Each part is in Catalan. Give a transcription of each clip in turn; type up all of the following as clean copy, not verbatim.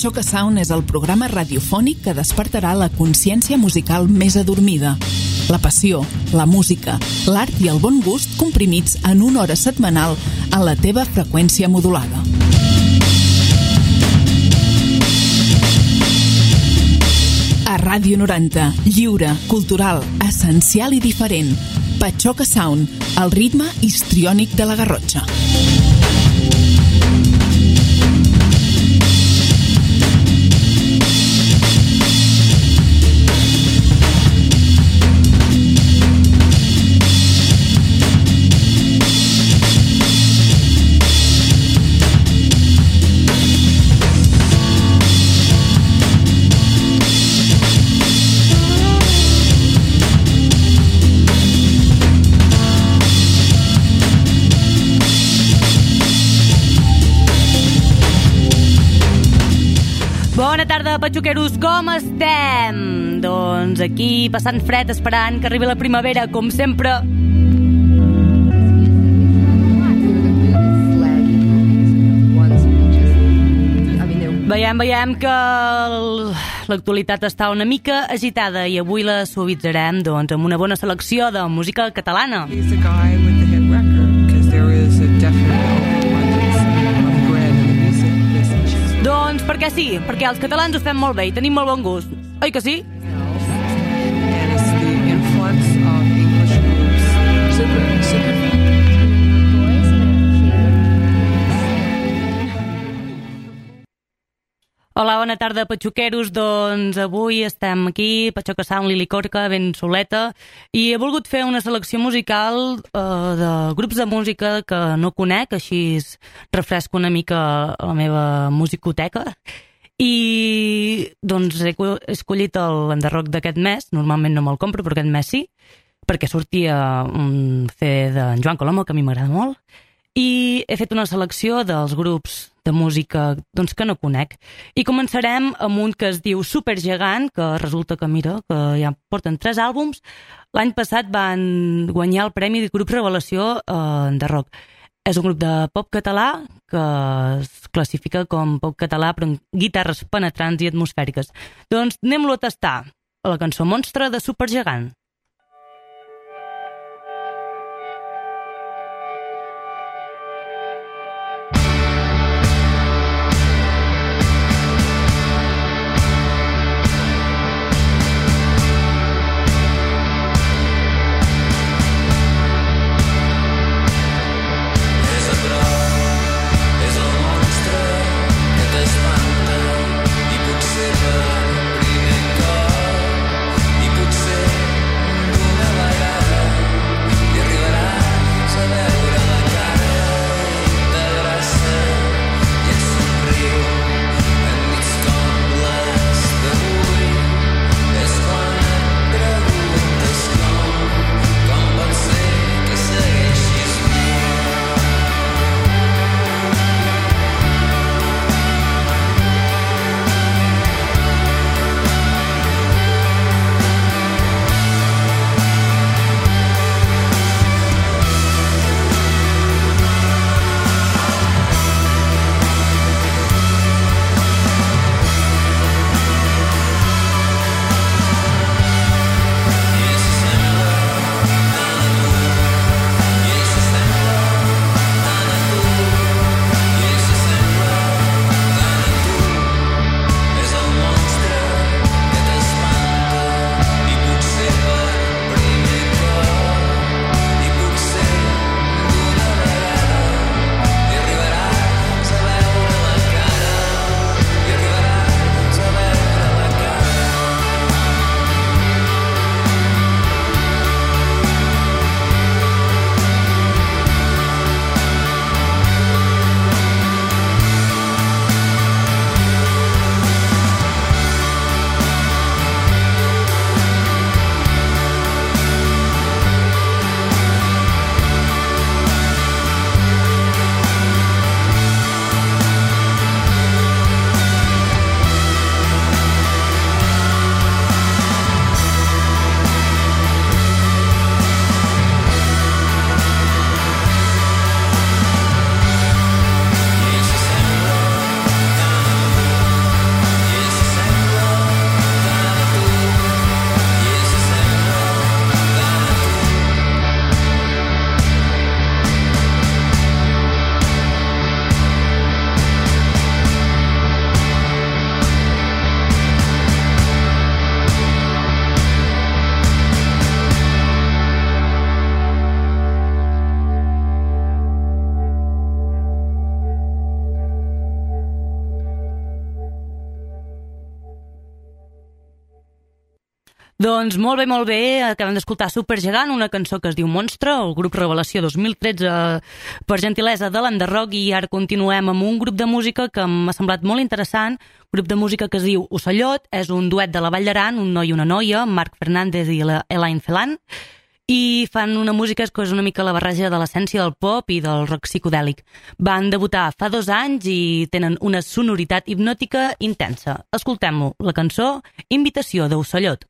Patxoca Sound és el programa radiofònic que despertarà la consciència musical més adormida. La passió, la música, l'art i el bon gust comprimits en una hora setmanal en la teva freqüència modulada. A Ràdio 90, lliure, cultural, essencial i diferent. Patxoca Sound, el ritme histriònic de la Garrotxa. Bona tarda, patxoqueros, com estem? Doncs aquí, passant fred, esperant que arribi la primavera, com sempre. Veiem que l'actualitat està una mica agitada i avui la suavitzarem doncs, amb una bona selecció de música catalana. Doncs perquè sí, perquè els catalans ho fem molt bé i tenim molt bon gust. Oi que sí? Hola, bona tarda, patxoqueros. Doncs avui estem aquí, Patxoca Sound, Lili Corca, ben soleta, i he volgut fer una selecció musical de grups de música que no conec, així refresco una mica la meva musicoteca. I doncs he escollit l'enderroc d'aquest mes. Normalment no me'l compro, però aquest mes sí, perquè sortia un CD d'en Joan Colomo, que a mi m'agrada molt, i he fet una selecció dels grups de música doncs, que no conec. I començarem amb un que es diu Supergegant, que resulta que, mira, que ja porten 3 àlbums. L'any passat van guanyar el Premi de Grup Revelació de rock. És un grup de pop català que es classifica com pop català però amb guitarres penetrants i atmosfèriques. Doncs anem-lo a tastar. La cançó Monstre de Supergegant. I potser Doncs molt bé, acabem d'escoltar Supergegant, una cançó que es diu Monstre, el grup Revelació 2013 per gentilesa de l'Enderrock, i ara continuem amb un grup de música que m'ha semblat molt interessant, grup de música que es diu Ocellot, és un duet de la Vall d'Aran, un noi i una noia, Marc Fernández i Elaine Felan, i fan una música que és una mica la barreja de l'essència del pop i del rock psicodèlic. Van debutar fa 2 anys i tenen una sonoritat hipnòtica intensa. Escoltem-ho, la cançó Invitació d'Ocellot.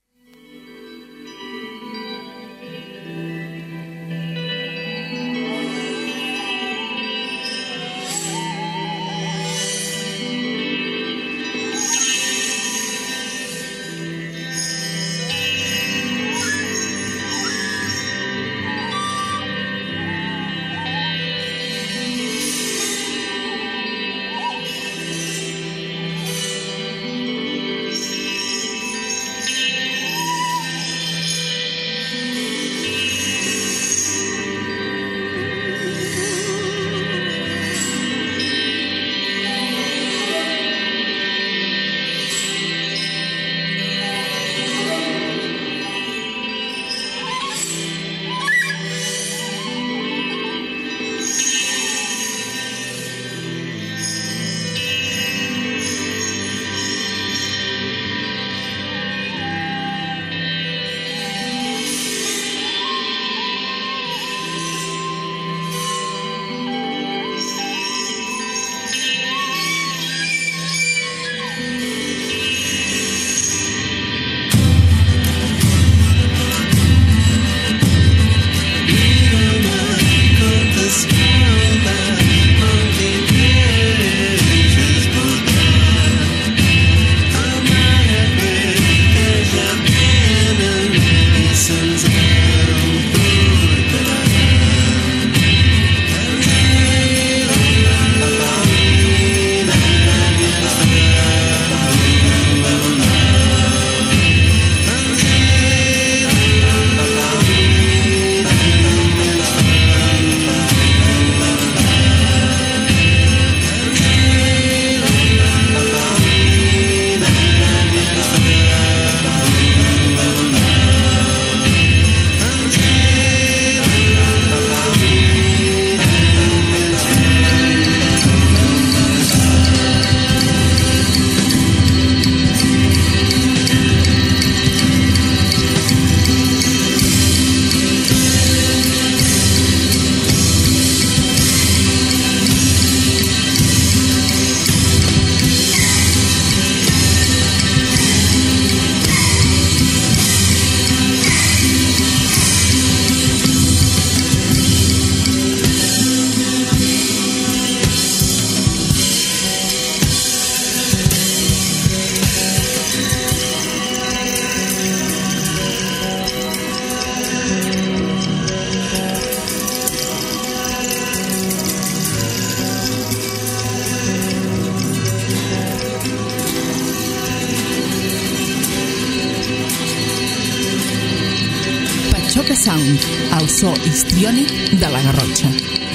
Sound, el so histriònic de la Garrotxa.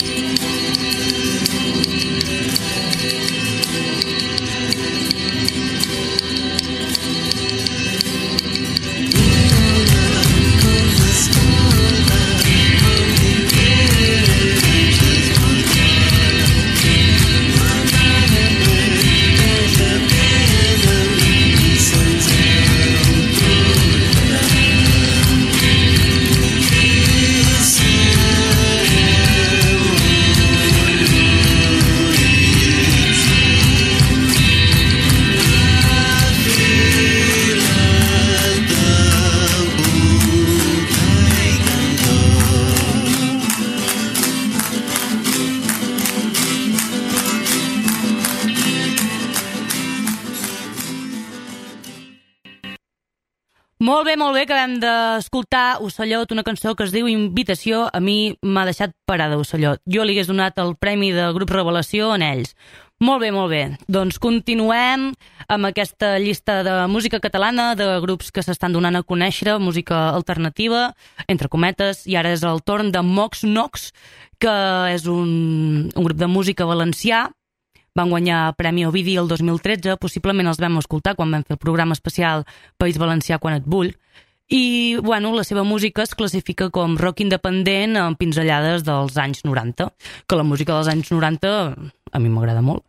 Molt bé, acabem d'escoltar Ocellot, una cançó que es diu Invitació. A mi m'ha deixat parada Ocellot. Jo li hagués donat el premi de Grup Revelació en ells. Molt bé. Doncs continuem amb aquesta llista de música catalana, de grups que s'estan donant a conèixer, música alternativa, entre cometes, i ara és el torn de Mox Nox, que és un grup de música valencià, van guanyar Premi Ovidi el 2013, possiblement els vam escoltar quan vam fer el programa especial País Valencià quan et vull, i bueno, la seva música es classifica com rock independent amb pinzellades dels anys 90, que la música dels anys 90 a mi m'agrada molt.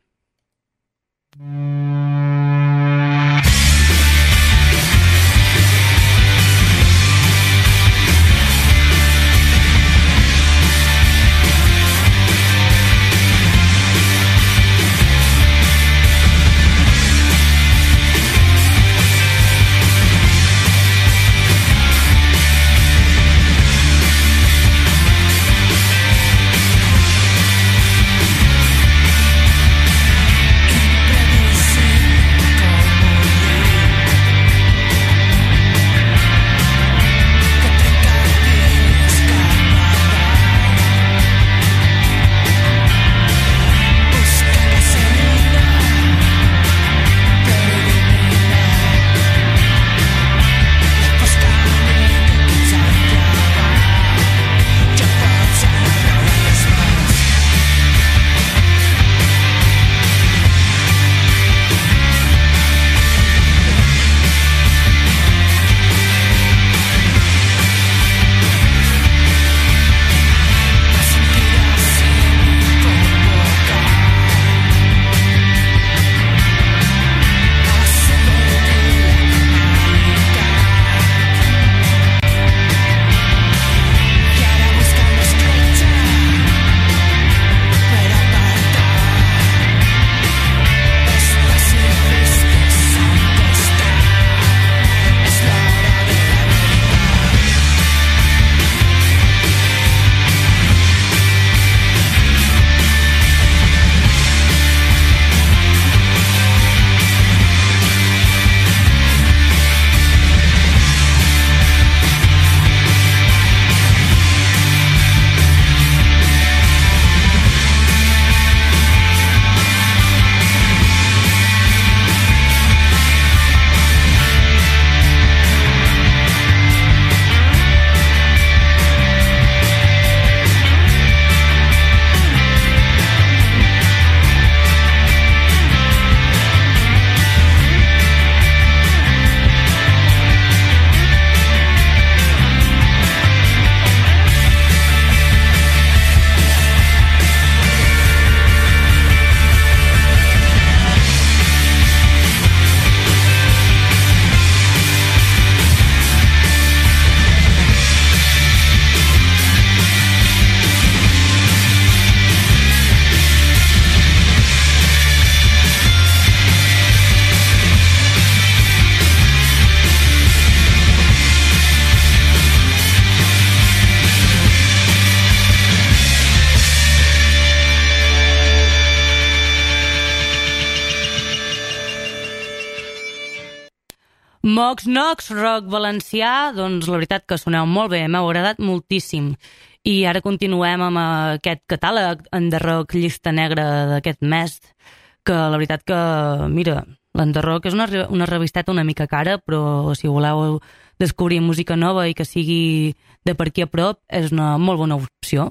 Mox Nox, rock valencià, doncs la veritat que soneu molt bé, m'ha agradat moltíssim. I ara continuem amb aquest catàleg enderroc llista negra d'aquest mes, que la veritat que, mira, l'enderroc és una revisteta una mica cara, però si voleu descobrir música nova i que sigui de per aquí a prop, és una molt bona opció.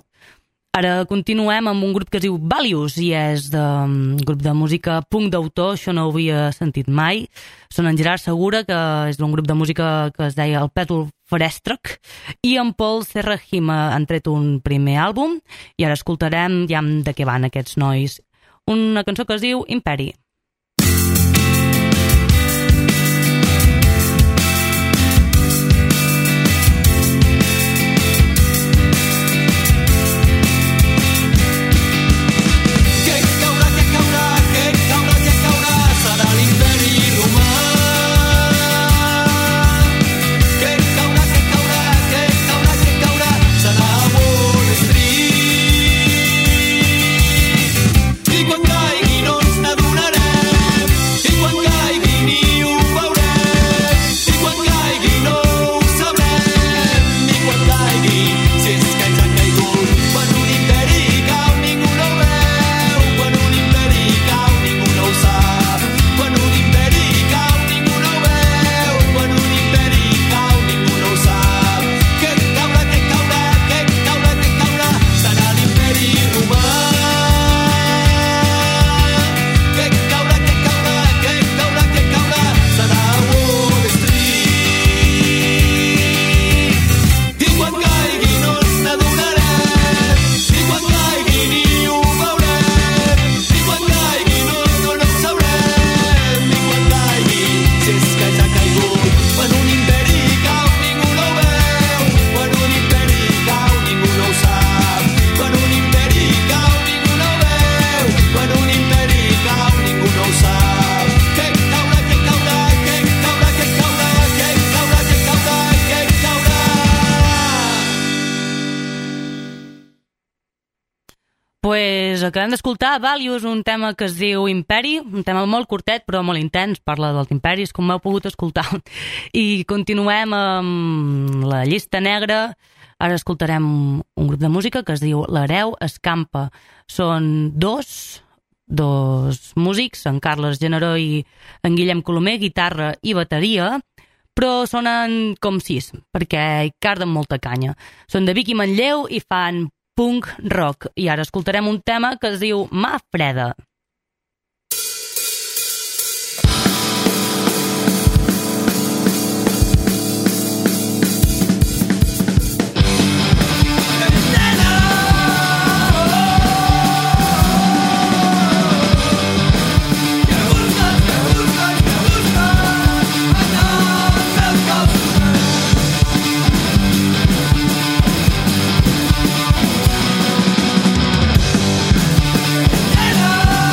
Ara continuem amb un grup que es diu Valius i és un grup de música punk d'autor, això no ho havia sentit mai. Són en Gerard Segura, que és un grup de música que es deia el Pètol Forèstroc, i en Paul Serrahim han tret un primer àlbum i ara escoltarem ja de què van aquests nois. Una cançó que es diu Imperi. I quan caigui no ens n'adonarem. Pues acabem d'escoltar Values, un tema que es diu Imperi, un tema molt curtet però molt intens, parla dels imperis, com m'heu pogut escoltar. I continuem amb la llista negra. Ara escoltarem un grup de música que es diu L'Hereu Escampa. Són dos músics, en Carles Generó i en Guillem Colomer, guitarra i bateria, però sonen com sis, perquè hi carden molta canya. Són de Vic i Manlleu i fan punk rock. I ara escoltarem un tema que es diu Mà Freda. Hello!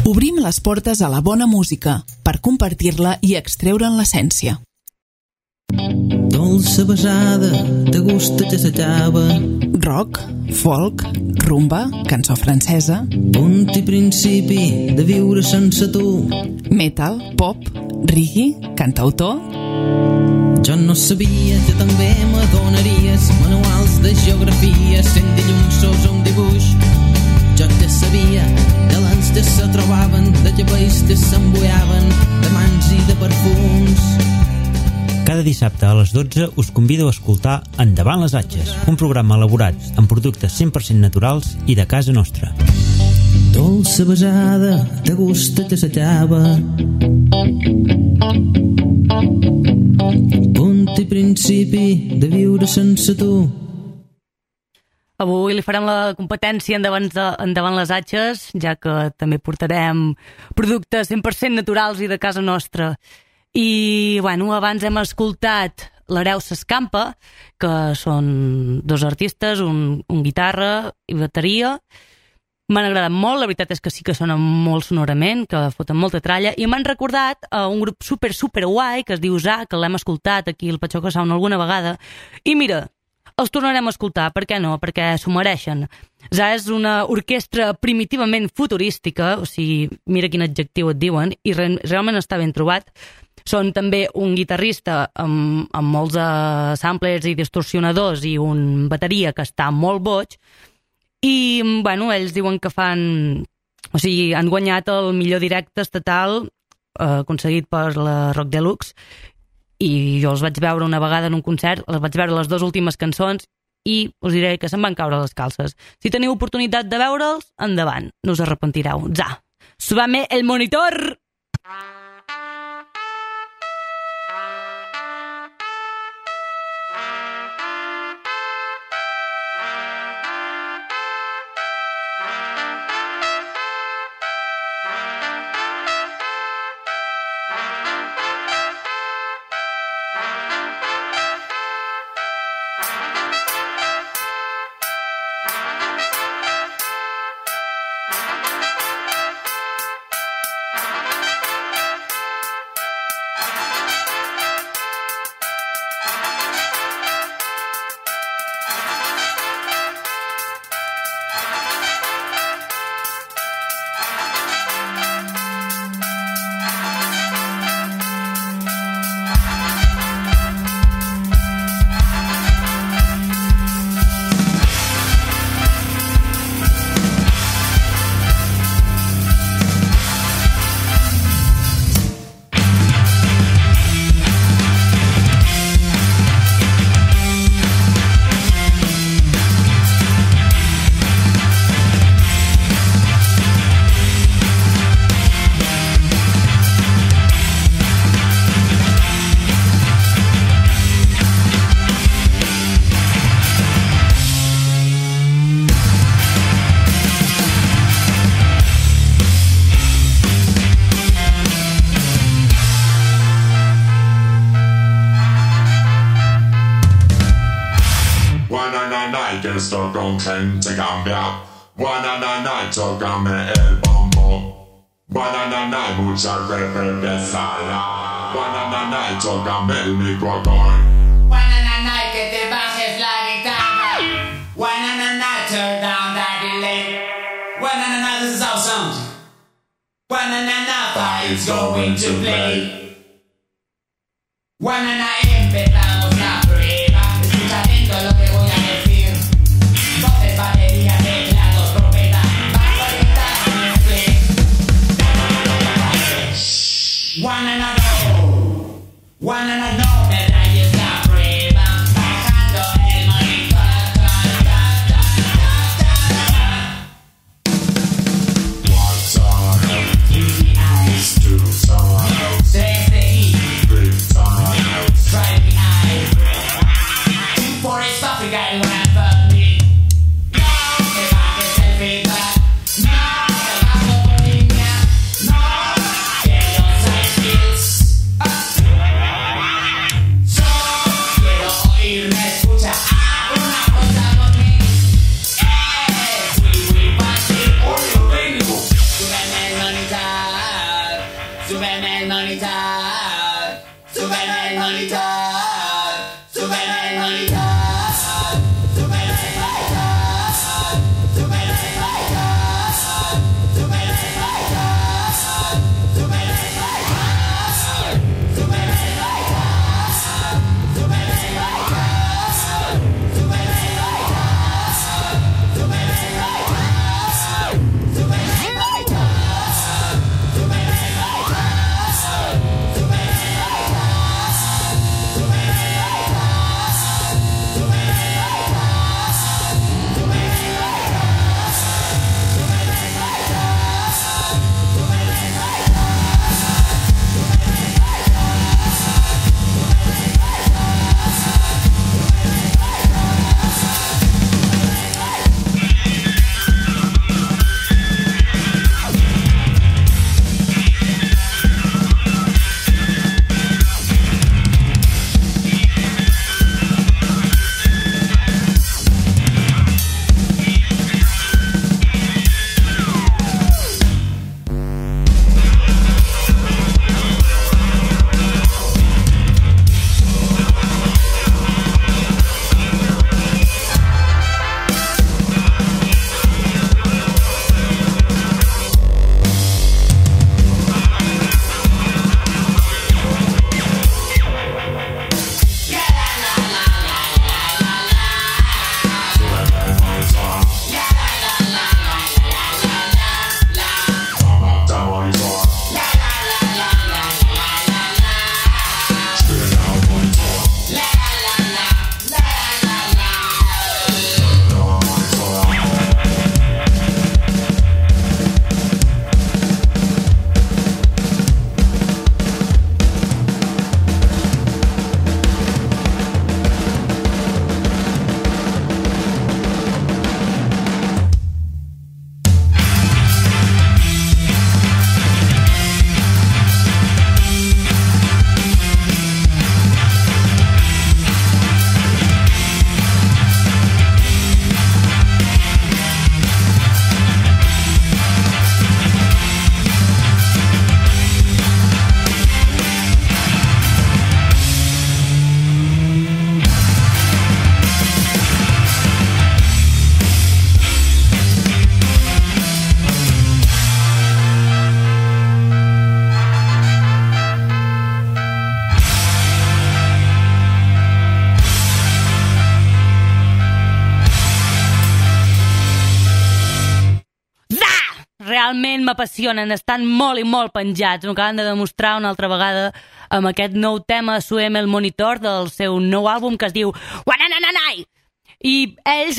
Obrim les portes a la bona música per compartir-la i extreure'n l'essència. Dolça besada, de gust que s'acaba. Rock, folk, rumba, cançó francesa. Punt i principi de viure sense tu. Metal, pop, reggae, cantautor. Jo no sabia que també m'adonaries manuals de geografia, sent dilluns un dibuix. Jo ja sabia de l'ans que se trobaven, de cabells que s'embuiaven, de mans i de perfums. Cada dissabte a les 12 us convido a escoltar Endavant les Atxes, un programa elaborat amb productes 100% naturals i de casa nostra. Dolça besada, de gust que s'acaba. Punt i principi de viure sense tu. Avui li farem la competència endavant les Atxes, ja que també portarem productes 100% naturals i de casa nostra. I, bueno, abans hem escoltat l'Hereu s'escampa, que són dos artistes, un guitarra i bateria. M'han agradat molt, la veritat és que sí que sonen molt sonorament, que foten molta tralla, i m'han recordat a un grup super guai que es diu ZA, que l'hem escoltat aquí al Patxoca Sound alguna vegada, i mira, els tornarem a escoltar, per què no? Perquè s'ho mereixen. ZA és una orquestra primitivament futurística, o sigui, mira quin adjectiu et diuen, i realment està ben trobat. Són també un guitarrista amb molts samplers i distorsionadors i un bateria que està molt boig. I, bueno, ells diuen que han guanyat el millor directe estatal aconseguit per la Rock Deluxe, i jo els vaig veure una vegada en un concert, els vaig veure les dues últimes cançons i us diré que se'm van caure les calces. Si teniu oportunitat de veure'ls, endavant, no us arrepentireu. ZA, súbame el monitor! Esto con gente cambia. Guananana, tócame el bombo. Guananana, mucha cerveza. Guananana, tócame el micrófono. Guananana, que te bajes la guitarra. Guananana, turn down that delay. Guananana, this is our sound. Guananana, fire's going to play. Guananana, empezamos la prueba. Escucha atento lo que voy a decir. Voces, batería, teclados, trompeta, bajo, guitarra, play. Guananana, no me rayes la prueba. Bajando el monitor. One time, three eyes, two times, three times. Try me eyes. For a stuffy guy who had fucked me. No, me bajes el feedback. No, me bajo por línea. No, que los hay skills. realment m'apassionen, estan molt i molt penjats. Ho acaben de demostrar una altra vegada amb aquest nou tema Suem el Monitor del seu nou àlbum que es diu Wananananai. I ells,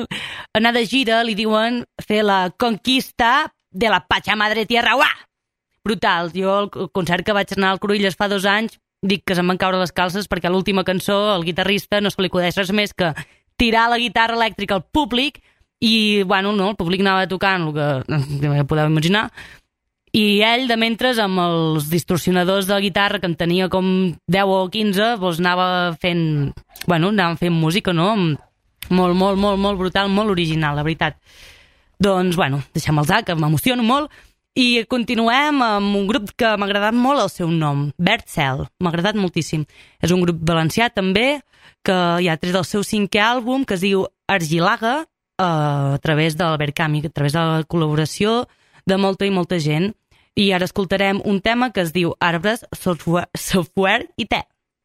anar de gira, li diuen fer la conquista de la Pachamadre Tierra. Uah! Brutal. Jo, el concert que vaig anar al Cruïlles fa 2 anys, dic que se'm van caure les calces perquè a l'última cançó el guitarrista no se li acudeix res més que tirar la guitarra elèctrica al públic i, bueno, no, el públic anava tocant el que ja podeu imaginar, i ell, de mentre, amb els distorsionadors de la guitarra, que en tenia com 10 o 15, doncs anava fent, bueno, anaven fent música, no? Molt, molt, molt, molt brutal, molt original, la veritat. Doncs, bueno, deixem-los que m'emociono molt, i continuem amb un grup que m'ha agradat molt el seu nom, Verd Cel, m'ha agradat moltíssim. És un grup valencià també, que ja ha tret el seu 5è àlbum, que es diu Argilaga, a través de l'Albert Camus, a través de la col·laboració de molta i molta gent. I ara escoltarem un tema que es diu Arbres, Software i Te.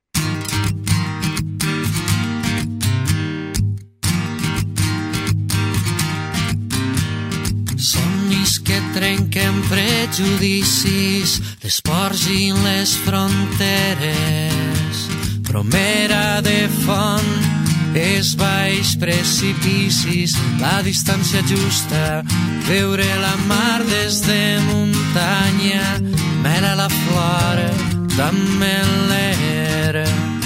Somnis que trenquen prejudicis, les ports i les fronteres. Bromera de font, és baix precipicis, la distància justa, veure la mar des de muntanya, mera la flor també l'aire.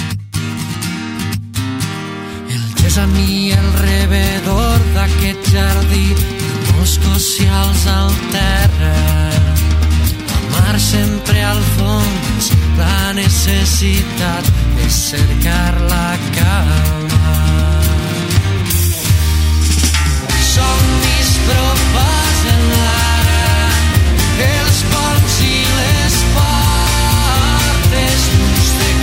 El gest a mi, el rebedor d'aquest jardí, els socials al terra, la mar sempre al fons, la necessitat de cercar la calma. Somnis proposen l'ara, els ponts i les portes, nus de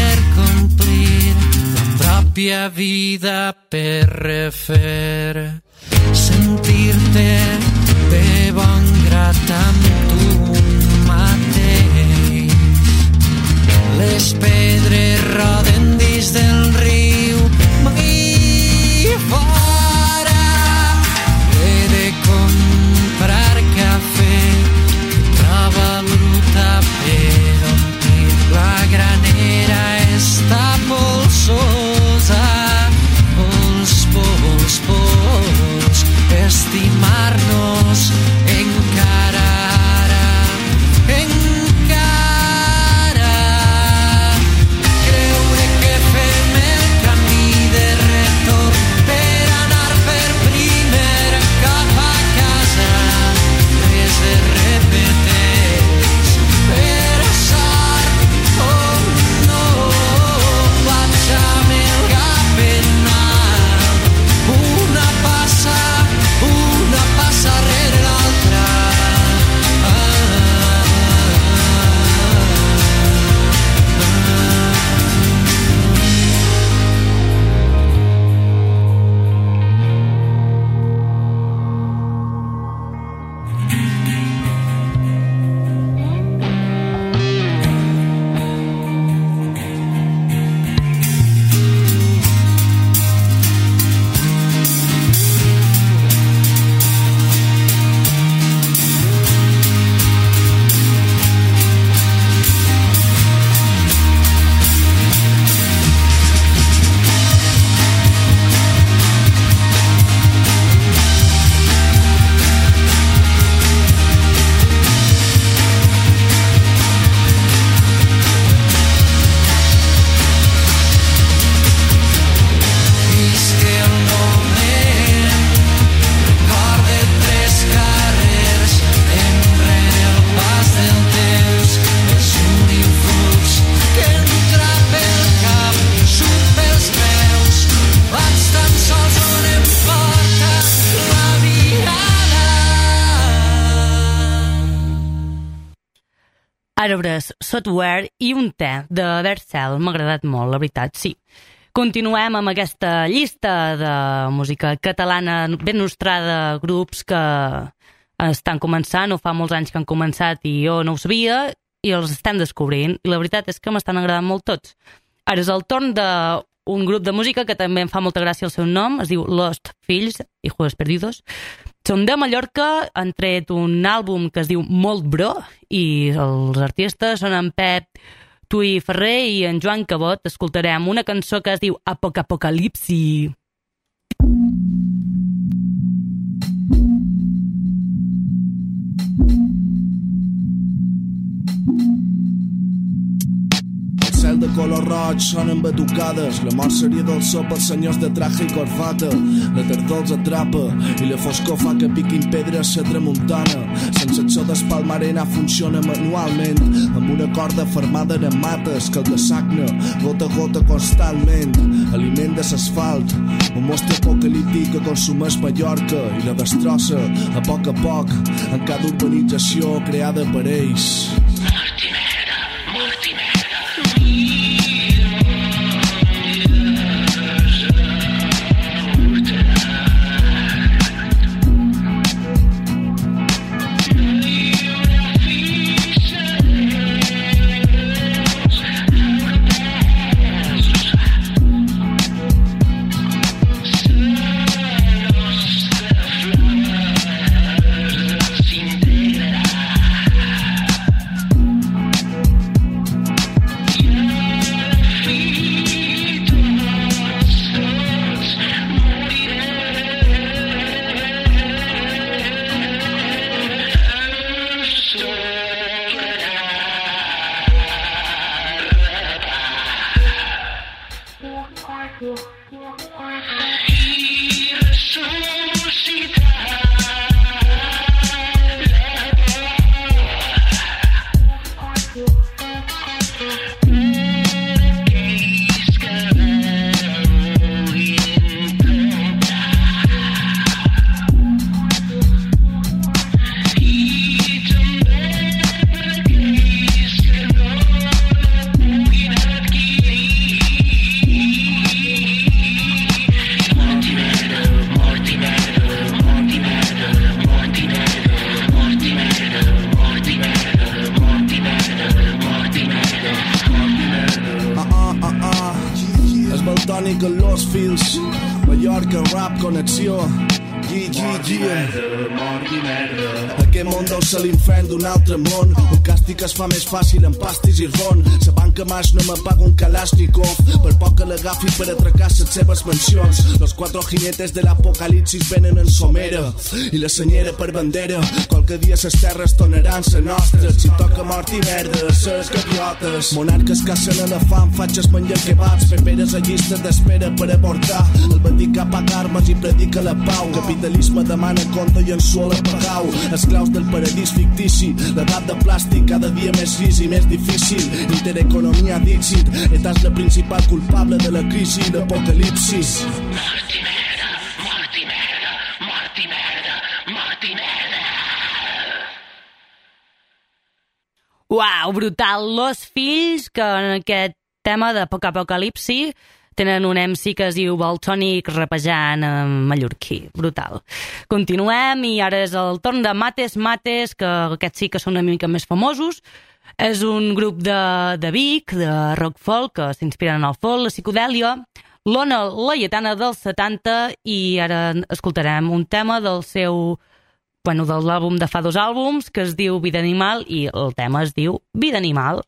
per complir la pròpia vida per refer. Sentir-te de bon grat amb tu mateix. Les pedres roden dins del riu, mai fora. He de comprar cafè, troba bruta per omplir. La granera està polsosa, pols, estimar-nos encara ara, encara. Creure que fem el camí de retorn per anar per primer cap a casa. Res es repeteix per sort, oh no. Vaig amb el cap en alt, una passa rere l'altra. Arbres, Software i un te de Vercel. M'ha agradat molt, la veritat, sí. Continuem amb aquesta llista de música catalana ben nostrada, grups que estan començant, o fa molts anys que han començat i jo no ho sabia, i els estem descobrint, i la veritat és que m'estan agradant molt tots. Ara és el torn d'un grup de música que també em fa molta gràcia el seu nom, es diu Lost Fills, Hijos Perdidos. Són de Mallorca, han tret un àlbum que es diu Molt Bro, i els artistes són en Pep Tui Ferrer i en Joan Cabot. Escoltarem una cançó que es diu Apocalipsi. Cel de color roig sonen batucades, la mort seria dolçor pels senyors de traje i corbata. La tardor els atrapa i la foscor fa que piquin pedres a tramuntana. Sense el so d'espalmarena funciona manualment, amb una corda fermada en mates que el desagna gota a gota constantment. Aliment de l'asfalt, un mostre apocalíptic que consumeix Mallorca i la destrossa a poc en cada urbanització creada per ells. tònic en los fils. Mallorca, rap, connexió. Aquest món deu ser l'infern d'un altre món. Un càstig es fa més fàcil amb pastis i ron. La banca maix no m'apaga un Kalashnikov, per poc que l'agafi per atracar les seves mansions. Los cuatro jinetes de l'apocalipsis venen en somera i la senyera per bandera. Qualque dia ses terres tornaran ser nostres. Si toca mort i merda, ses gaviotes. Monarques cacen a la fam, fatxes mengen kebabs, peperes a llistes d'espera per avortar. El Vaticà paga armes i predica la pau. Capitalisme demana compte i en suola pagau. Esclaus del paradís fictici, l'edat de plàstic cada dia més gris i més difícil. Intereconomia d'èxit, estàs la principal culpable de la crisi i l'apocalipsis. Mort i merda, mort i merda, mort i merda, mort i merda. Uau, brutal. Los Fills, que en aquest tema de apocalipsi tenen un MC que es diu Valtònic rapejant en mallorquí. Brutal. Continuem i ara és el torn de Mates Mates, que aquests sí que són una mica més famosos. És un grup de Vic, de rock folk, que s'inspiren en el folk, la psicodèlia, l'Ona Laietana dels 70, i ara escoltarem un tema del seu, de l'àlbum de fa 2 àlbums, que es diu Vida Animal, i el tema es diu Vida Animal.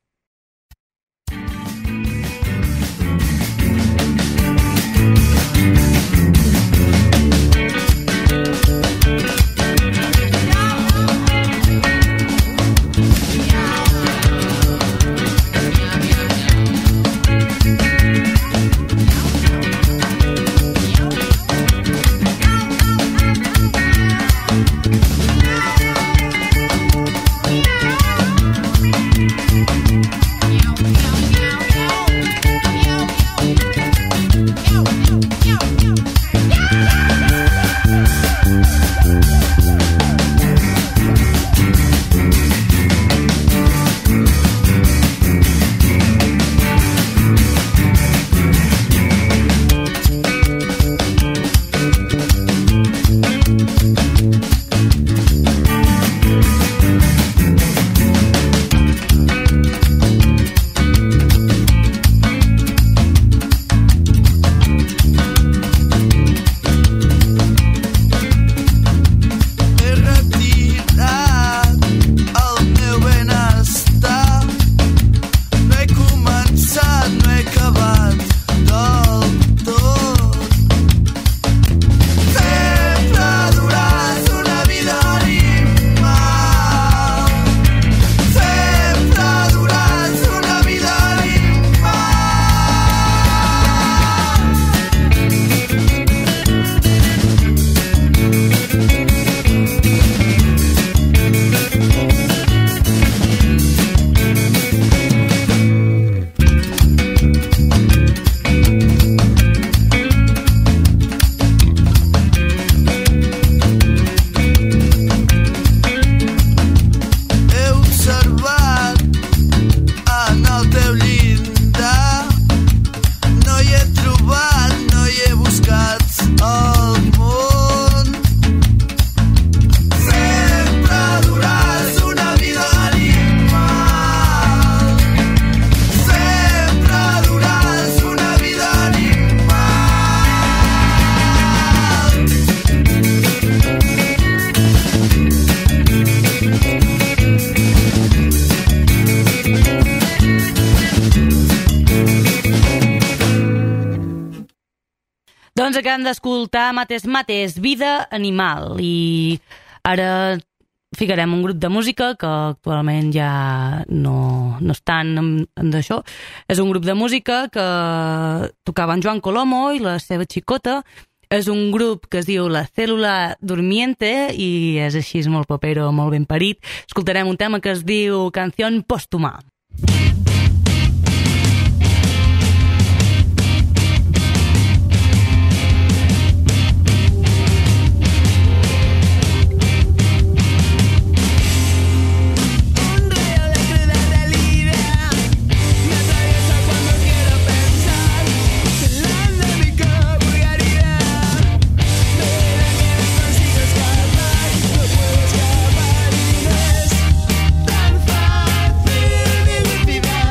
Doncs acabem d'escoltar Mates Mates, Vida Animal, i ara ficarem un grup de música que actualment ja no estan en d'això. És un grup de música que tocava en Joan Colomo i la seva xicota. És un grup que es diu La Célula Durmiente i és així molt popero, molt ben parit. Escoltarem un tema que es diu Canción Póstuma. Tan fácil vivir.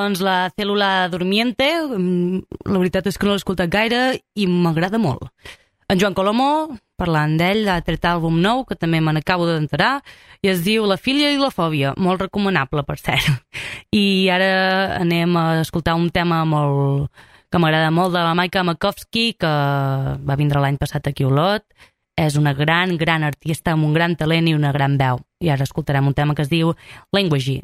doncs, la Cèl·lula Durmiente. La veritat és que no l'he escoltat gaire i m'agrada molt. En Joan Colomo, parlant d'ell, ha tret àlbum nou, que també me n'acabo d'enterar, i es diu La Filia i la Fòbia, molt recomanable, per cert. I ara anem a escoltar un tema que m'agrada molt, de la Maika Makovsky, que va vindre l'any passat aquí a Olot. És una gran, gran artista amb un gran talent i una gran veu. I ara escoltarem un tema que es diu Language.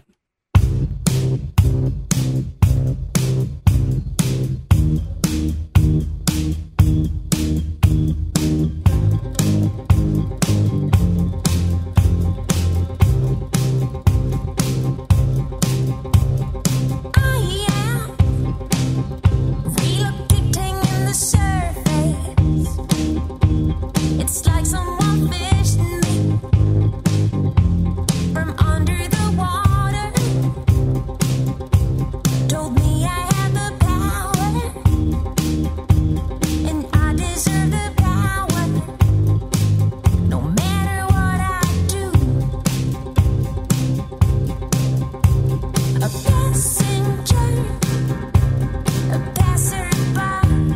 It's like someone fished me from under the water. Told me I had the power, and I deserve the power. No matter what I do, a passenger, a passerby.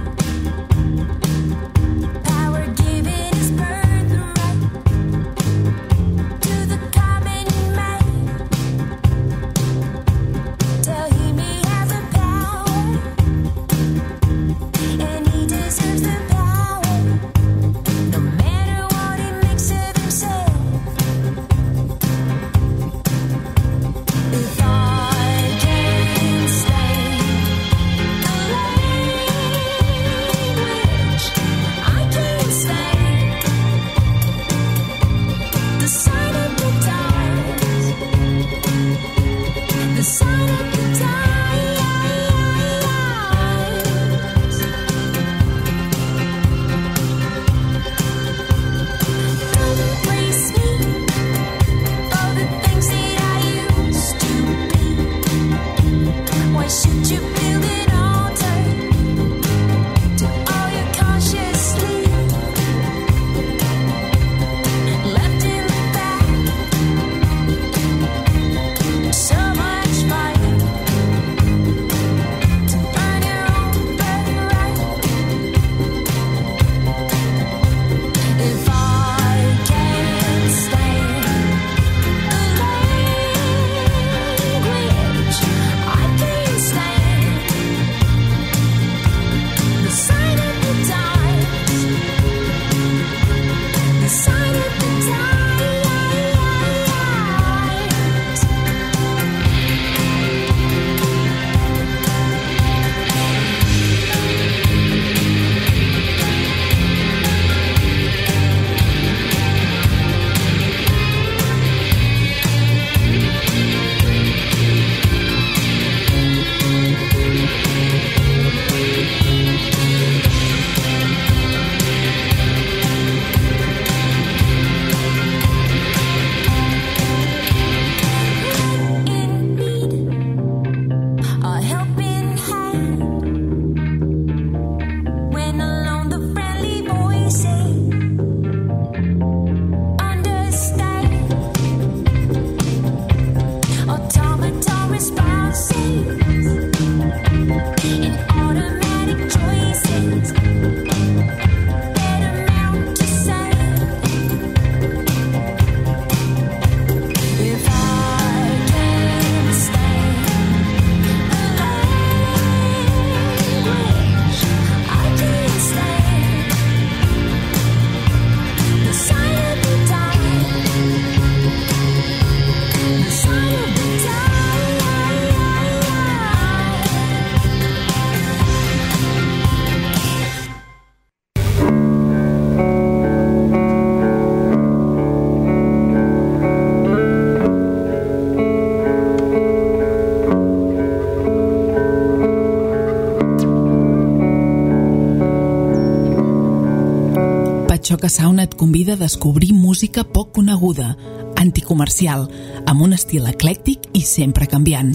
Patxoca Sound et convida a descobrir música poc coneguda, anticomercial, amb un estil eclèctic i sempre canviant.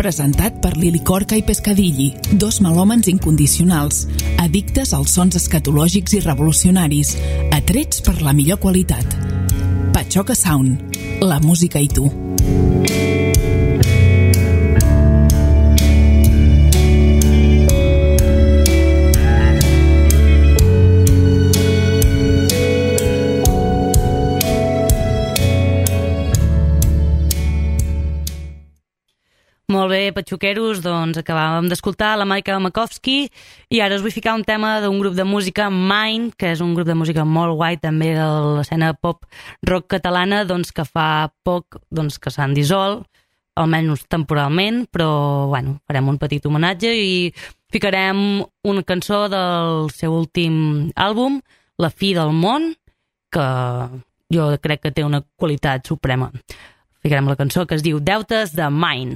Presentat per Lili Corca i Pescadilli, dos melòmens incondicionals, addictes als sons escatològics i revolucionaris, atrets per la millor qualitat. Patxoca Sound, la música i tu. Molt bé, patxoqueros, doncs acabàvem d'escoltar la Maika Makovsky i ara us vull ficar un tema d'un grup de música, Mind, que és un grup de música molt guai també de l'escena pop rock catalana, doncs que fa poc doncs, que s'han dissolt, almenys temporalment, però bueno, farem un petit homenatge i ficarem una cançó del seu últim àlbum, La fi del món, que jo crec que té una qualitat suprema. Ficarem la cançó que es diu Deutes de Mind.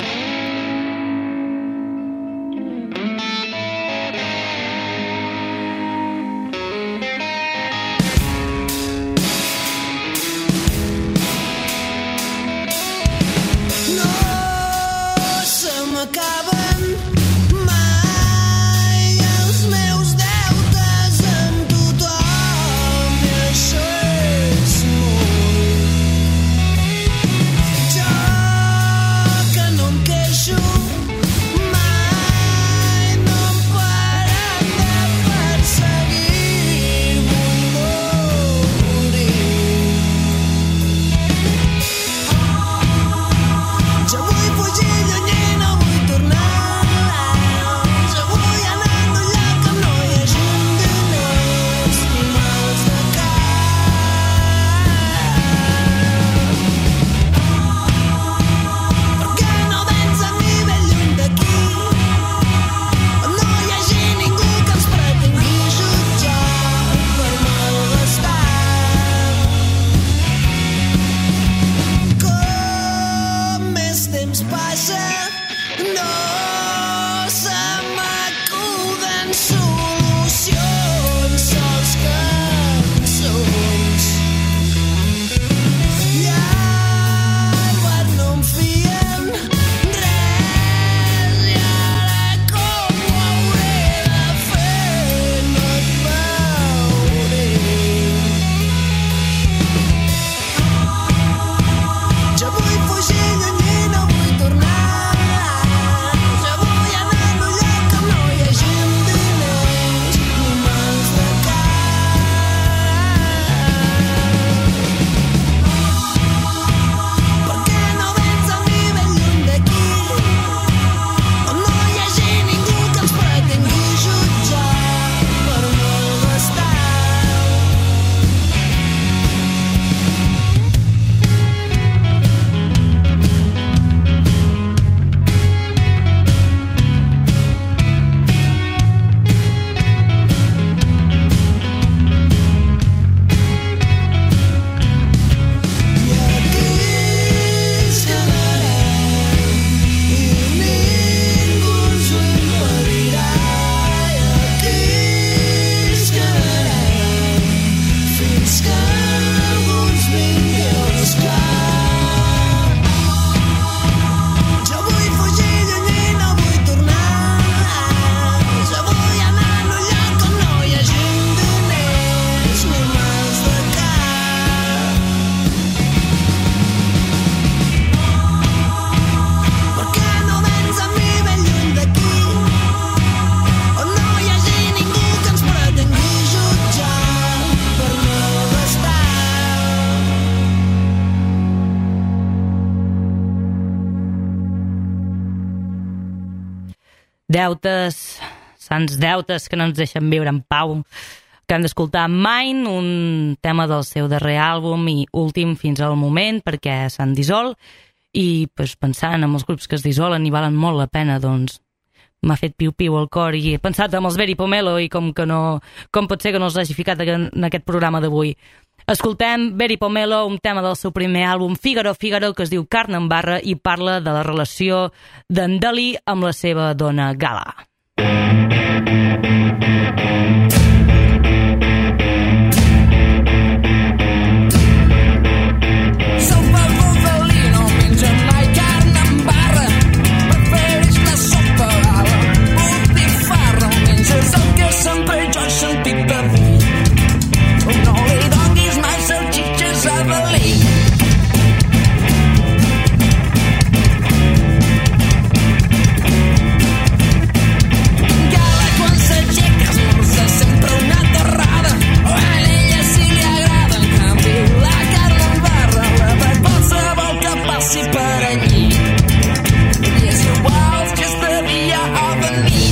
Deutes, sants deutes que no ens deixen viure en pau. Que hem d'escoltar Mind, un tema del seu darrer àlbum i últim fins al moment, perquè s'han dissolt, i pues, pensant en els grups que es dissolen i valen molt la pena, doncs m'ha fet piu-piu al cor i he pensat en els Veri Pomelo i com pot ser que no els hagi ficat en aquest programa d'avui. Escoltem Veri Pomelo, un tema del seu primer àlbum Figaro, que es diu Carn en barra i parla de la relació d'en Dalí amb la seva dona Gala. Sopa al Dalí, no mengen mai carn en barra, me. Yes, your world's just the via of me.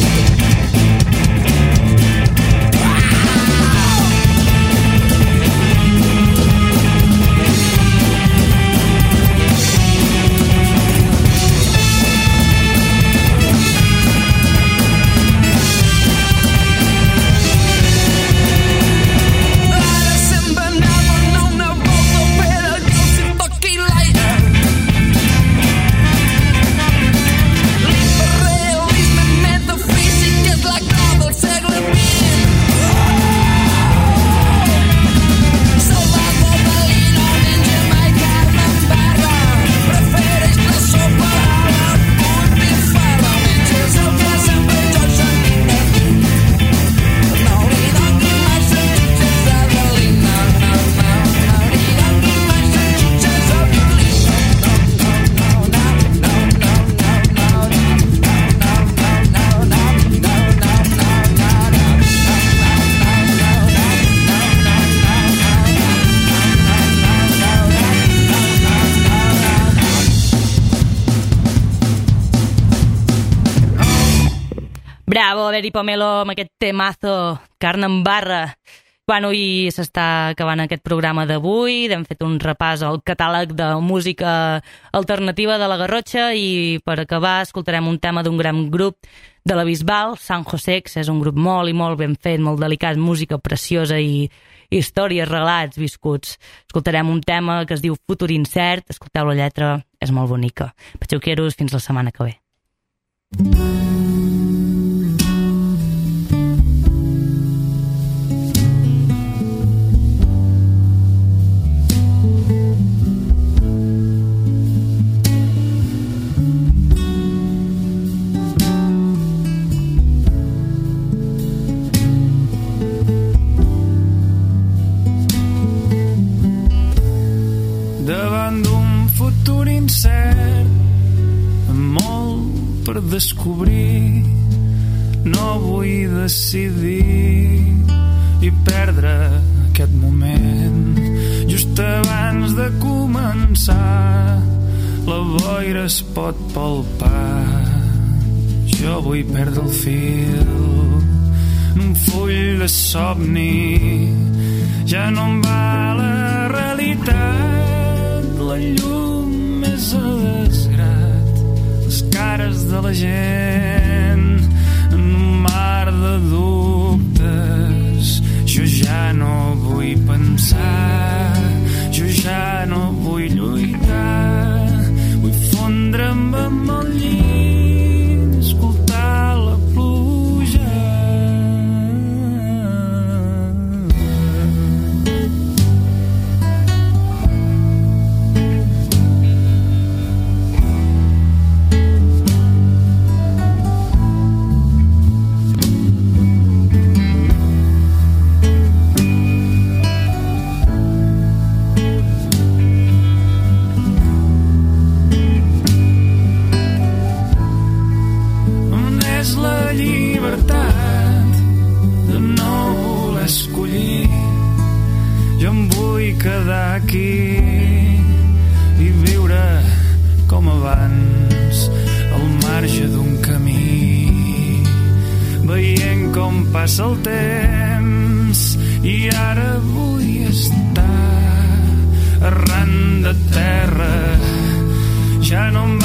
Bravo, Eri Pomelo, amb aquest temazo, carn en barra. Bueno, i s'està acabant aquest programa d'avui. Hem fet un repàs al catàleg de música alternativa de la Garrotxa i per acabar escoltarem un tema d'un gran grup de la Bisbal, San Josex. És un grup molt i molt ben fet, molt delicat, música preciosa i històries, relats viscuts. Escoltarem un tema que es diu Futur Incert. Escolteu la lletra, és molt bonica. Patxuqueros, fins la setmana que ve. Davant d'un futur incert, amb molt per descobrir, no vull decidir i perdre aquest moment. Just abans de començar, la boira es pot palpar. Jo vull perdre el fil en un full de somni. Ja no em va la realitat, la llum és a desgrat, les cares de la gent en un mar de dubtes. Jo ja no vull pensar, jo ja no vull lluitar, vull fondre'm amb el llit, escoltar la pluja. Quedar aquí i viure com abans al marge d'un camí, veient com passa el temps i ara vull estar arran de terra. Ja no em